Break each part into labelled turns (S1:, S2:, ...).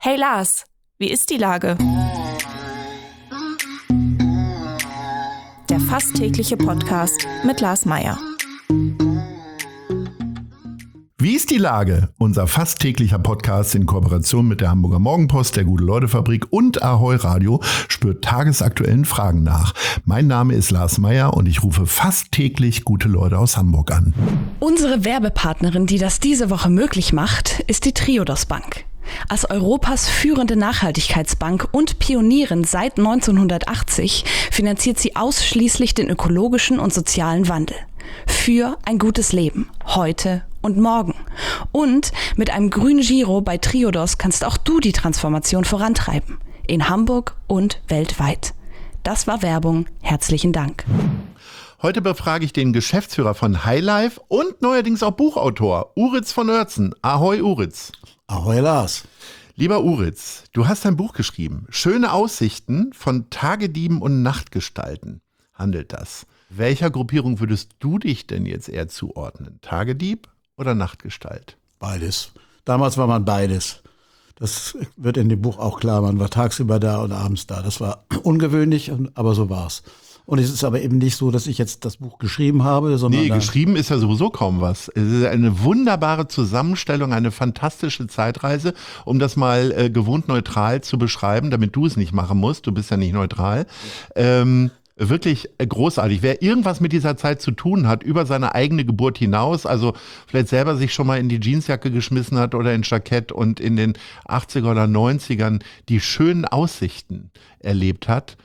S1: Hey Lars, wie ist die Lage? Der fast tägliche Podcast mit Lars Meyer.
S2: Wie ist die Lage? Unser fast täglicher Podcast in Kooperation mit der Hamburger Morgenpost, der Gute-Leute-Fabrik und Ahoi Radio spürt tagesaktuellen Fragen nach. Mein Name ist Lars Meyer und ich rufe fast täglich gute Leute aus Hamburg an.
S3: Unsere Werbepartnerin, die das diese Woche möglich macht, ist die Triodos Bank. Als Europas führende Nachhaltigkeitsbank und Pionierin seit 1980 finanziert sie ausschließlich den ökologischen und sozialen Wandel. Für ein gutes Leben, heute und morgen. Und mit einem grünen Giro bei Triodos kannst auch du die Transformation vorantreiben. In Hamburg und weltweit. Das war Werbung. Herzlichen Dank.
S2: Heute befrage ich den Geschäftsführer von Highlife und neuerdings auch Buchautor, Uritz von Oertzen. Ahoi Uritz.
S4: Ahoi Lars.
S2: Lieber Uritz, du hast ein Buch geschrieben. Schöne Aussichten von Tagedieben und Nachtgestalten handelt das. Welcher Gruppierung würdest du dich denn jetzt eher zuordnen? Tagedieb oder Nachtgestalt?
S4: Beides. Damals war man beides. Das wird in dem Buch auch klar. Man war tagsüber da und abends da. Das war ungewöhnlich, aber so war's. Und es ist aber eben nicht so, dass ich jetzt das Buch geschrieben habe, sondern...
S2: Nee, geschrieben ist ja sowieso kaum was. Es ist eine wunderbare Zusammenstellung, eine fantastische Zeitreise, um das mal gewohnt neutral zu beschreiben, damit du es nicht machen musst. Du bist ja nicht neutral. Wirklich großartig. Wer irgendwas mit dieser Zeit zu tun hat, über seine eigene Geburt hinaus, also vielleicht selber sich schon mal in die Jeansjacke geschmissen hat oder ins Jackett und in den 80er oder 90ern die schönen Aussichten erlebt hat,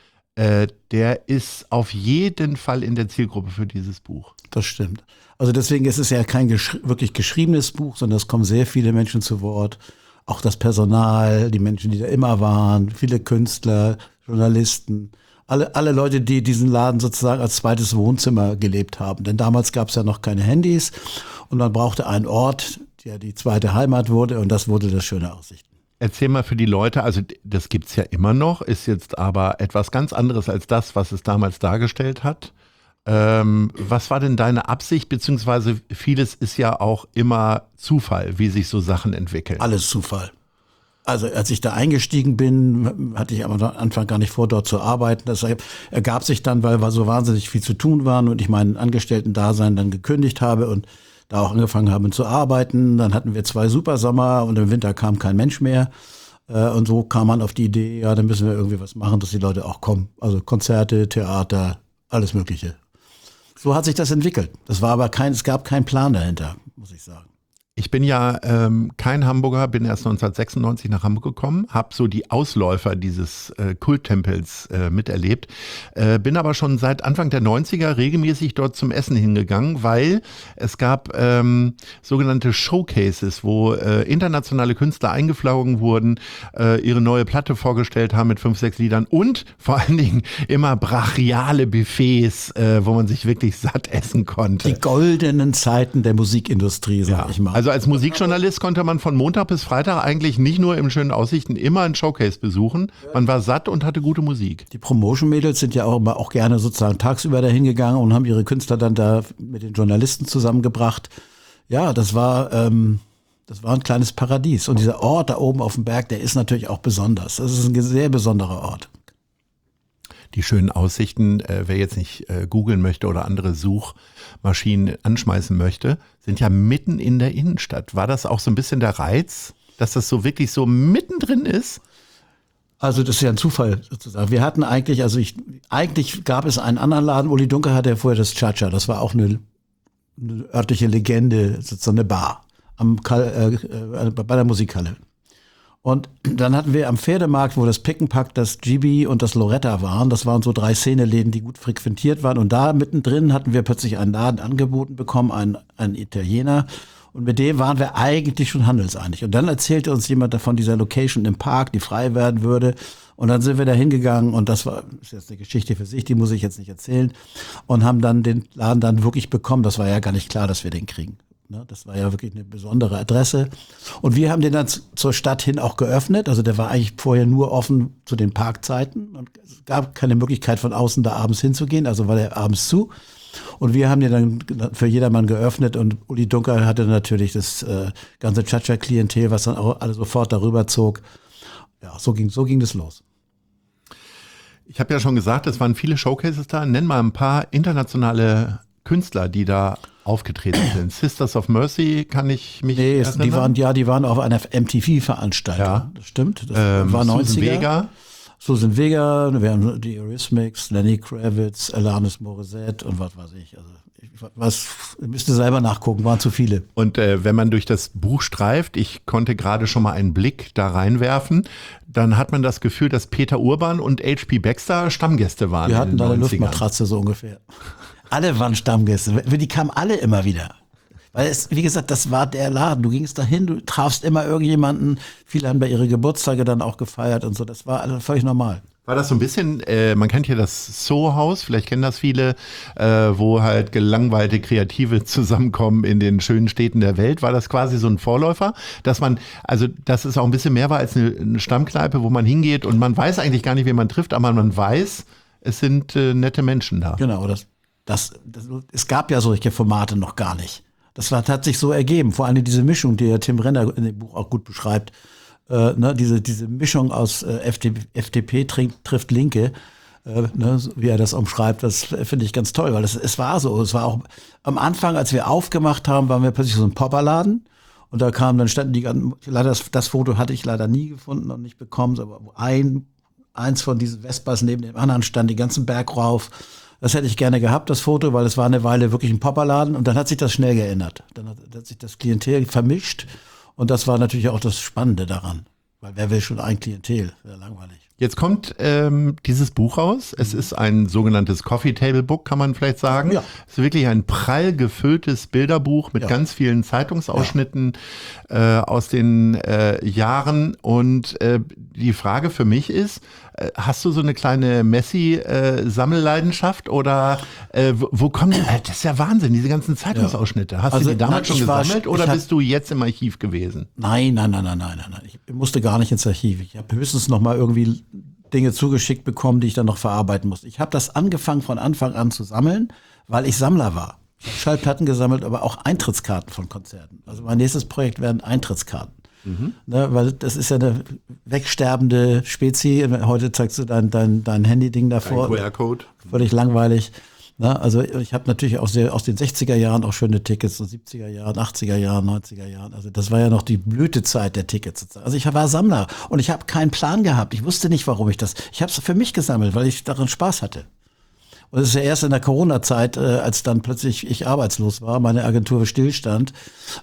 S2: der ist auf jeden Fall in der Zielgruppe für dieses Buch.
S4: Das stimmt. Also deswegen ist es ja kein wirklich geschriebenes Buch, sondern es kommen sehr viele Menschen zu Wort. Auch das Personal, die Menschen, die da immer waren, viele Künstler, Journalisten. Alle Leute, die diesen Laden sozusagen als zweites Wohnzimmer gelebt haben. Denn damals gab es ja noch keine Handys und man brauchte einen Ort, der die zweite Heimat wurde, und das wurde das Schöne Aussichten.
S2: Erzähl mal für die Leute, also das gibt's ja immer noch, ist jetzt aber etwas ganz anderes als das, was es damals dargestellt hat. Was war denn deine Absicht, beziehungsweise vieles ist ja auch immer Zufall, wie sich so Sachen entwickeln?
S4: Alles Zufall. Also als ich da eingestiegen bin, hatte ich am Anfang gar nicht vor, dort zu arbeiten. Das ergab sich dann, weil so wahnsinnig viel zu tun war und ich mein Angestellten-Dasein dann gekündigt habe und da auch angefangen haben zu arbeiten. Dann hatten wir 2 Supersommer und im Winter kam kein Mensch mehr. Und so kam man auf die Idee, ja, dann müssen wir irgendwie was machen, dass die Leute auch kommen. Also Konzerte, Theater, alles Mögliche. So hat sich das entwickelt. Das war aber es gab keinen Plan dahinter, muss ich sagen.
S2: Ich bin ja kein Hamburger, bin erst 1996 nach Hamburg gekommen, habe so die Ausläufer dieses Kulttempels miterlebt, bin aber schon seit Anfang der 90er regelmäßig dort zum Essen hingegangen, weil es gab sogenannte Showcases, wo internationale Künstler eingeflogen wurden, ihre neue Platte vorgestellt haben mit 5, 6 Liedern und vor allen Dingen immer brachiale Buffets, wo man sich wirklich satt essen konnte.
S4: Die goldenen Zeiten der Musikindustrie, sag ich mal.
S2: Also als Musikjournalist konnte man von Montag bis Freitag eigentlich nicht nur im schönen Aussichten immer ein Showcase besuchen. Man war satt und hatte gute Musik.
S4: Die Promotion-Mädels sind ja auch immer auch gerne sozusagen tagsüber dahin gegangen und haben ihre Künstler dann da mit den Journalisten zusammengebracht. Ja, das war ein kleines Paradies. Und dieser Ort da oben auf dem Berg, der ist natürlich auch besonders. Das ist ein sehr besonderer Ort.
S2: Die schönen Aussichten, wer jetzt nicht googeln möchte oder andere Suchmaschinen anschmeißen möchte, sind ja mitten in der Innenstadt. War das auch so ein bisschen der Reiz, dass das so wirklich so mittendrin ist?
S4: Also das ist ja ein Zufall sozusagen. Wir hatten eigentlich gab es einen anderen Laden, Uli Dunker hatte ja vorher das Cha-Cha, das war auch eine örtliche Legende, sozusagen eine Bar bei der Musikhalle. Und dann hatten wir am Pferdemarkt, wo das Pick and Pack, das GB und das Loretta waren, das waren so 3 Szeneläden, die gut frequentiert waren. Und da mittendrin hatten wir plötzlich einen Laden angeboten bekommen, einen Italiener. Und mit dem waren wir eigentlich schon handelseinig. Und dann erzählte uns jemand davon dieser Location im Park, die frei werden würde. Und dann sind wir da hingegangen und das ist jetzt eine Geschichte für sich, die muss ich jetzt nicht erzählen. Und haben dann den Laden dann wirklich bekommen. Das war ja gar nicht klar, dass wir den kriegen. Das war ja wirklich eine besondere Adresse. Und wir haben den dann zur Stadt hin auch geöffnet. Also der war eigentlich vorher nur offen zu den Parkzeiten. Und es gab keine Möglichkeit von außen da abends hinzugehen. Also war der abends zu. Und wir haben den dann für jedermann geöffnet. Und Uli Dunker hatte natürlich das ganze Cha-Cha-Klientel, was dann auch alle sofort darüber zog. Ja, so ging das los.
S2: Ich habe ja schon gesagt, es waren viele Showcases da. Nenn mal ein paar internationale Künstler, die da aufgetreten sind. Sisters of Mercy, kann ich mich erinnern?
S4: Die waren auf einer MTV-Veranstaltung.
S2: Ja.
S4: Das stimmt. Das war 90er.
S2: Susan
S4: Vega, wir haben die Eurythmics, Lenny Kravitz, Alanis Morissette und was weiß ich. Also müsst ihr selber nachgucken, waren zu viele.
S2: Und wenn man durch das Buch streift, ich konnte gerade schon mal einen Blick da reinwerfen, dann hat man das Gefühl, dass Peter Urban und H.P. Baxter Stammgäste waren.
S4: Wir hatten da eine Luftmatratze so ungefähr. Alle waren Stammgäste, die kamen alle immer wieder. Weil wie gesagt, das war der Laden. Du gingst dahin, du trafst immer irgendjemanden. Viele haben da ihre Geburtstage dann auch gefeiert und so. Das war alles völlig normal.
S2: War das so ein bisschen, man kennt ja das Soho-Haus, vielleicht kennen das viele, wo halt gelangweilte Kreative zusammenkommen in den schönen Städten der Welt. War das quasi so ein Vorläufer, dass es auch ein bisschen mehr war als eine Stammkneipe, wo man hingeht und man weiß eigentlich gar nicht, wen man trifft, aber man weiß, es sind nette Menschen da.
S4: Genau, es gab ja solche Formate noch gar nicht. Das hat sich so ergeben. Vor allem diese Mischung, die ja Tim Renner in dem Buch auch gut beschreibt. Diese Mischung aus FDP trifft Linke, wie er das umschreibt, das finde ich ganz toll, weil es war so. Es war auch am Anfang, als wir aufgemacht haben, waren wir plötzlich so ein Popperladen. Und da kamen, dann standen leider das Foto hatte ich leider nie gefunden und nicht bekommen, aber eins von diesen Vespas neben dem anderen stand den ganzen Berg rauf. Das hätte ich gerne gehabt, das Foto, weil es war eine Weile wirklich ein Popperladen und dann hat sich das schnell geändert. Dann hat sich das Klientel vermischt und das war natürlich auch das Spannende daran. Weil wer will schon ein Klientel? Wäre langweilig.
S2: Jetzt kommt dieses Buch raus. Es ist ein sogenanntes Coffee Table Book, kann man vielleicht sagen. Ja. Es ist wirklich ein prall gefülltes Bilderbuch mit ganz vielen Zeitungsausschnitten aus den Jahren. Und die Frage für mich ist, hast du so eine kleine Messi-Sammelleidenschaft oder wo kommen die? Das ist ja Wahnsinn, diese ganzen Zeitungsausschnitte. Hast du die damals schon gesammelt oder bist du jetzt im Archiv gewesen?
S4: Nein. Ich musste gar nicht ins Archiv. Ich habe höchstens noch mal irgendwie Dinge zugeschickt bekommen, die ich dann noch verarbeiten musste. Ich habe das angefangen von Anfang an zu sammeln, weil ich Sammler war. Ich habe Schallplatten gesammelt, aber auch Eintrittskarten von Konzerten. Also mein nächstes Projekt werden Eintrittskarten. Weil das ist ja eine wegsterbende Spezie. Heute zeigst du dein Handy-Ding davor.
S2: Ein QR-Code.
S4: Völlig langweilig. Also ich habe natürlich auch aus den 60er Jahren auch schöne Tickets, so 70er Jahren, 80er Jahren, 90er Jahren. Also das war ja noch die Blütezeit der Tickets. Also ich war Sammler und ich habe keinen Plan gehabt. Ich wusste nicht, warum ich das. Ich habe es für mich gesammelt, weil ich daran Spaß hatte. Und es ist ja erst in der Corona-Zeit, als dann plötzlich ich arbeitslos war, meine Agentur stillstand,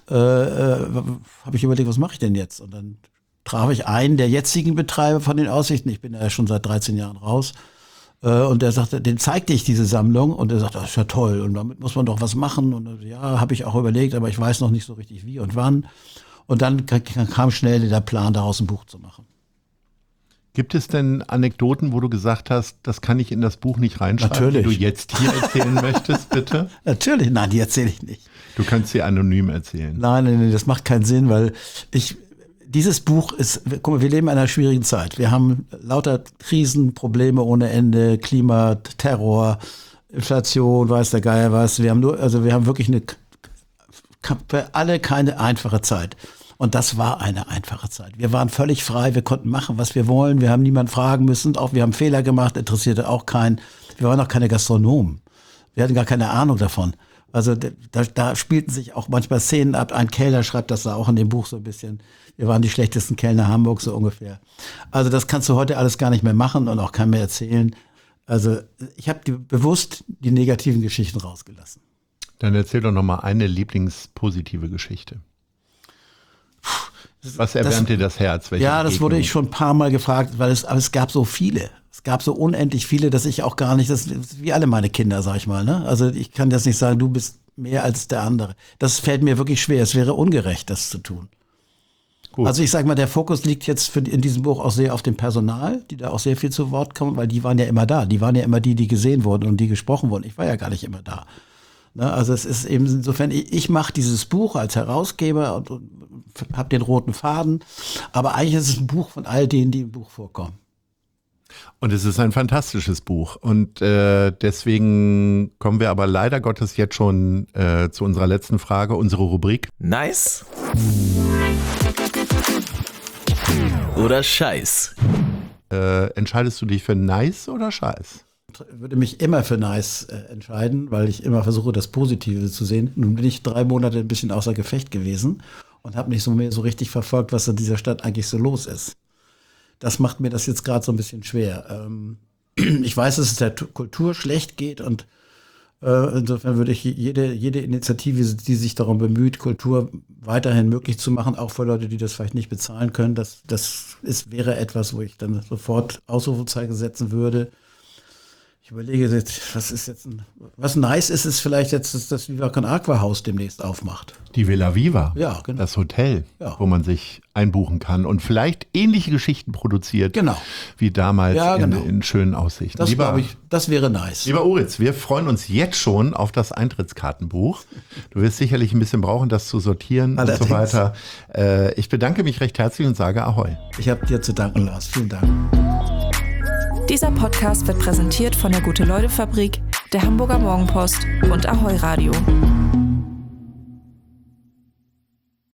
S4: habe ich überlegt, was mache ich denn jetzt? Und dann traf ich einen der jetzigen Betreiber von den Aussichten. Ich bin ja schon seit 13 Jahren raus. Und der sagte, den zeigte ich diese Sammlung und er sagte, das ist ja toll und damit muss man doch was machen. Und ja, habe ich auch überlegt, aber ich weiß noch nicht so richtig wie und wann. Und dann kam schnell der Plan, daraus ein Buch zu machen.
S2: Gibt es denn Anekdoten, wo du gesagt hast, das kann ich in das Buch nicht reinschreiben,
S4: Natürlich.
S2: Die du jetzt hier erzählen möchtest, bitte?
S4: Natürlich, nein, die erzähle ich nicht.
S2: Du kannst sie anonym erzählen.
S4: Nein, das macht keinen Sinn, weil dieses Buch ist, guck mal, wir leben in einer schwierigen Zeit. Wir haben lauter Krisen, Probleme ohne Ende, Klima, Terror, Inflation, weiß der Geier was. Wir haben wirklich für alle keine einfache Zeit. Und das war eine einfache Zeit. Wir waren völlig frei, wir konnten machen, was wir wollen. Wir haben niemanden fragen müssen, auch wir haben Fehler gemacht, interessierte auch keinen. Wir waren auch keine Gastronomen. Wir hatten gar keine Ahnung davon. Also da spielten sich auch manchmal Szenen ab. Ein Kellner schreibt das da auch in dem Buch so ein bisschen. Wir waren die schlechtesten Kellner Hamburgs, so ungefähr. Also das kannst du heute alles gar nicht mehr machen und auch keinem mehr erzählen. Also ich habe bewusst die negativen Geschichten rausgelassen.
S2: Dann erzähl doch noch mal eine lieblingspositive Geschichte. Was erwärmt dir das Herz?
S4: Ja, das wurde ich schon ein paar Mal gefragt, aber es gab so viele. Es gab so unendlich viele, dass ich auch gar nicht, das ist wie alle meine Kinder, sag ich mal. Ne? Also ich kann jetzt nicht sagen, du bist mehr als der andere. Das fällt mir wirklich schwer. Es wäre ungerecht, das zu tun. Gut. Also ich sag mal, der Fokus liegt jetzt in diesem Buch auch sehr auf dem Personal, die da auch sehr viel zu Wort kommen, weil die waren ja immer da. Die waren ja immer die gesehen wurden und die gesprochen wurden. Ich war ja gar nicht immer da. Ne? Also es ist eben insofern, ich mache dieses Buch als Herausgeber und habe den roten Faden. Aber eigentlich ist es ein Buch von all denen, die im Buch vorkommen.
S2: Und es ist ein fantastisches Buch. Und deswegen kommen wir aber leider Gottes jetzt schon zu unserer letzten Frage, unsere Rubrik.
S5: Nice oder Scheiß?
S2: Entscheidest du dich für nice oder Scheiß?
S4: Ich würde mich immer für nice entscheiden, weil ich immer versuche, das Positive zu sehen. Nun bin ich 3 Monate ein bisschen außer Gefecht gewesen und habe nicht mehr so richtig verfolgt, was in dieser Stadt eigentlich so los ist. Das macht mir das jetzt gerade so ein bisschen schwer. Ich weiß, dass es der Kultur schlecht geht und insofern würde ich jede Initiative, die sich darum bemüht, Kultur weiterhin möglich zu machen, auch für Leute, die das vielleicht nicht bezahlen können, wäre etwas, wo ich dann sofort Ausrufezeichen setzen würde. Ich überlege jetzt, was nice ist vielleicht jetzt, dass das Viva Con Aqua Haus demnächst aufmacht.
S2: Die Villa Viva,
S4: ja, genau.
S2: Das Hotel,
S4: ja,
S2: wo man sich einbuchen kann und vielleicht ähnliche Geschichten produziert,
S4: genau,
S2: wie damals
S4: ja, genau,
S2: in schönen Aussichten.
S4: Das glaube ich, das wäre nice.
S2: Lieber Oritz, wir freuen uns jetzt schon auf das Eintrittskartenbuch. Du wirst sicherlich ein bisschen brauchen, das zu sortieren und so weiter. Ich bedanke mich recht herzlich und sage Ahoi.
S4: Ich habe dir zu danken, Lars. Vielen Dank.
S1: Dieser Podcast wird präsentiert von der Gute-Leute-Fabrik, der Hamburger Morgenpost und Ahoi Radio.